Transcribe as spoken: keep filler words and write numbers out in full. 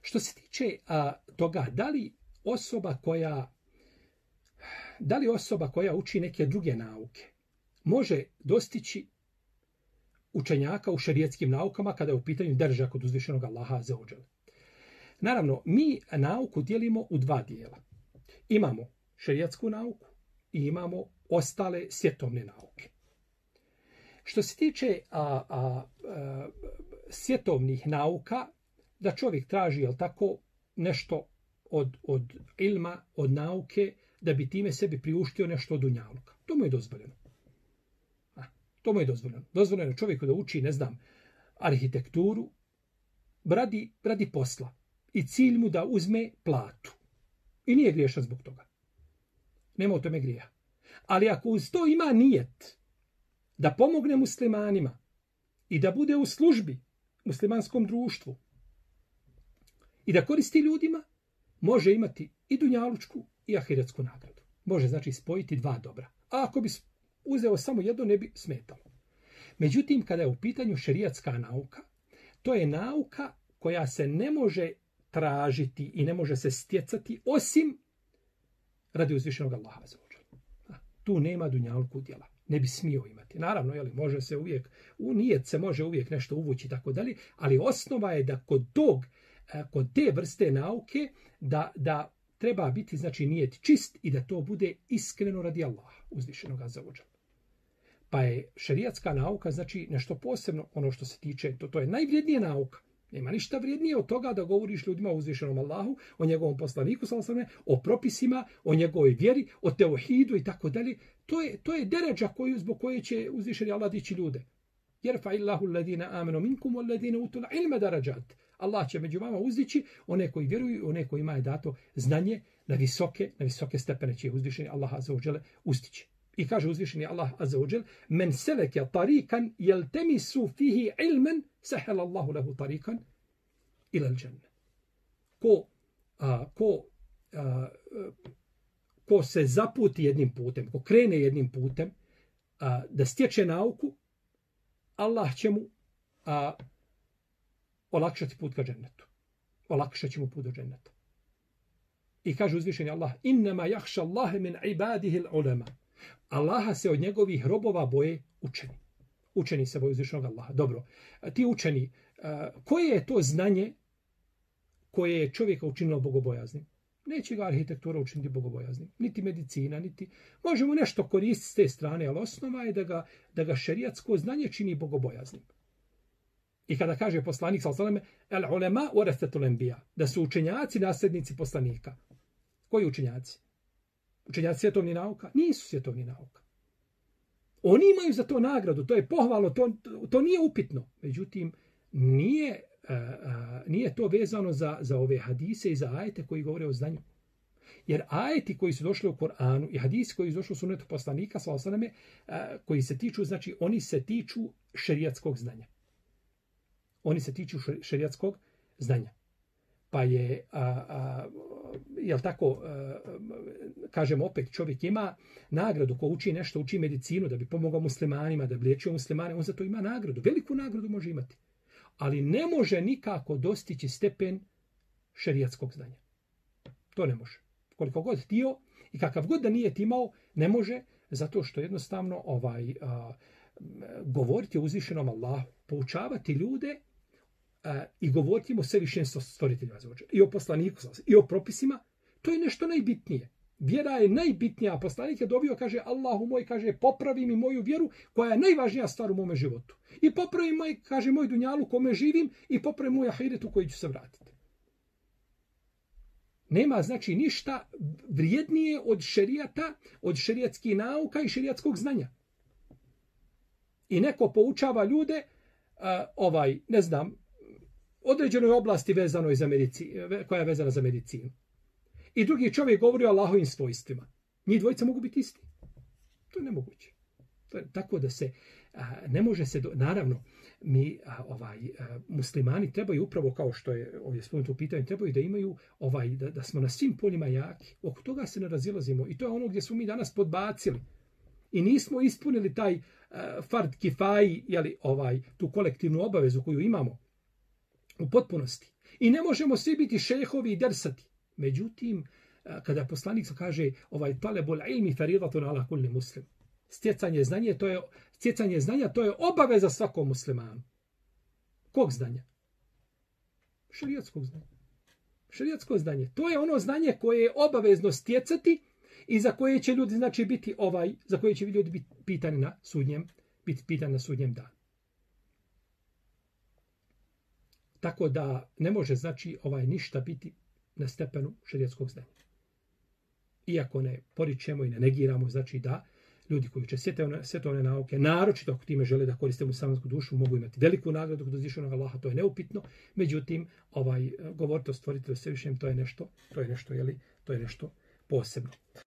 Što se tiče a, toga, da li osoba koja da li osoba koja uči neke druge nauke može dostići učenjaka u šerijetskim naukama kada je u pitanju drža kod uzvišenog Allaha azza wa dželle. Naravno, mi nauku dijelimo u dva dijela. Imamo šerijetsku nauku i imamo ostale svjetovne nauke. Što se tiče a, a, a, svjetovnih nauka, da čovjek traži, jel tako, nešto od, od ilma, od nauke, da bi time sebi priuštio nešto od dunjaluka. To mu je dozvoljeno. A, to mu je dozvoljeno. Dozvoljeno je čovjeku da uči, ne znam, arhitekturu, radi, radi posla. I cilj mu da uzme platu. I nije griješan zbog toga. Nema u tome grija. Ali ako uz to ima nijet da pomogne muslimanima i da bude u službi muslimanskom društvu i da koristi ljudima, može imati i dunjalučku i ahiretsku nagradu. Može znači spojiti dva dobra. A ako bi uzeo samo jedno, ne bi smetalo. Međutim, kada je u pitanju šerijatska nauka, to je nauka koja se ne može tražiti i ne može se stjecati osim radi uzvišenog Allaha azza wa dželle. Tu nema dunjalku djela. Ne bi smio imati. Naravno, jeli, može se uvijek, u nijet se može uvijek nešto uvući i tako dalje, ali osnova je da kod tog, kod te vrste nauke, da, da treba biti, znači, nijet čist i da to bude iskreno radi Allaha uzvišenog azza wa dželle. Pa je šerijatska nauka, znači, nešto posebno, ono što se tiče, to, to je najvrijednija nauka. Nema ništa vrijednije od toga da govoriš ljudima o uzvišenom Allahu, o njegovom poslaniku, o propisima, o njegovoj vjeri, o teuhidu i tako dalje. To je, to je deređa koju, zbog koje će uzvišeni Allah dići ljude. Jerfa illahu alladina amenu minkum walladina utul ilma darajat. Allah će među vama uzdići one koji vjeruju, one koji imaju dato znanje na visoke, na visoke stepene će uzvišeni Allah azza wa dželle uzdići. I kaže uzvišeni Allah azza wa dželle: "Men seleke tarikan yaltamisu fihi ilman sahala Allahu lahu tarikan ila al-dženne." Ko a, ko a, ko se zaputi jednim putem, ko krene jednim putem a, da stječe nauku, Allah će mu a, olakšati put ka džennetu. Olakšat će mu put do dženneta. I kaže uzvišeni Allah: "Innama yakhsha Allaha min ibadihi al-ulama." Allaha se od njegovih robova boje učeni. Učeni se boje uzvišenog Allaha. Dobro, ti učeni, koje je to znanje koje je čovjeka učinilo bogobojaznim? Neće ga arhitektura učiniti bogobojaznim. Niti medicina, niti... Možemo nešto koristiti s te strane, ali osnova je da ga, da ga šerijatsko znanje čini bogobojaznim. I kada kaže poslanik, sallallahu alejhi el ulema warasatul anbiya, da su učenjaci nasljednici poslanika. Koji učenjaci? Učenjaci svjetovni nauka? Nisu svjetovni nauka. Oni imaju za to nagradu, to je pohvalno, to, to nije upitno. Međutim, nije, uh, uh, nije to vezano za, za ove hadise i za ajete koji govore o znanju. Jer ajeti koji su došli u Koranu i hadisi koji su došli u sunnetu poslanika, sallallahu alejhi ve selleme, uh, koji se tiču, znači oni se tiču šerijatskog znanja. Oni se tiču šerijatskog znanja. Pa je, a, a, jel tako, a, kažemo opet, čovjek ima nagradu ko uči nešto, uči medicinu da bi pomogao muslimanima, da bi liječio muslimane, on za to ima nagradu, veliku nagradu može imati. Ali ne može nikako dostići stepen šerijatskog znanja. To ne može. Koliko god htio i kakav god da nije imao, ne može, zato što jednostavno ovaj a, govoriti o uzvišenom Allahu, poučavati ljude Uh, i govoriti mu sve više stvoritelju i o poslaniku i o propisima, to je nešto najbitnije. Vjera je najbitnija, a poslanik je dobio, kaže Allahu moj, kaže popravi mi moju vjeru koja je najvažnija stvar u mome životu. I popravi moj, kaže moj dunjalu kome živim i popravi moj ahiret u koji ću se vratiti. Nema znači ništa vrijednije od šerijata, od šerijatskih nauka i šerijatskog znanja. I neko poučava ljude, uh, ovaj, ne znam, određenoj oblasti vezanoj za medicinu, koja je vezana za medicinu. I drugi čovjek govori o Allahovim svojstvima. Njih dvojica mogu biti isti. To je nemoguće. To je tako da se a, ne može se... Do, naravno, mi a, ovaj a, muslimani trebaju upravo kao što je ovdje spomenuto u pitanju, trebaju da imaju ovaj da, da smo na svim poljima jaki. Oko toga se ne razilazimo. I to je ono gdje smo mi danas podbacili. I nismo ispunili taj a, fard kifaji, jeli, ovaj, tu kolektivnu obavezu koju imamo u potpunosti. I ne možemo svi biti šejhovi i dersati. Međutim, kada poslanik kaže ovaj talebul ilmi faridatun ala kulli muslim. Stjecanje znanja, to je stjecanje znanja, to je obaveza svakom muslimanu. Kog znanja? Šerijatskog znanja. Šerijatsko znanje. To je ono znanje koje je obavezno stjecati i za koje će ljudi znači biti ovaj, za koje će ljudi biti pitani na sudnjem, biti pitani na sudnjem danu. Tako da ne može znači ovaj ništa biti na stepenu šerijatskog znanja. Iako ne poričemo i ne negiramo, znači da ljudi koji uče svjetovne nauke, naročito ako time žele da koriste muslimansku dušu, mogu imati veliku nagradu kod uzvišenog Allaha, to je neupitno. Međutim, ovaj govoriti o stvoritelju svevišnjem, to je nešto, to je nešto, jeli, to je nešto posebno.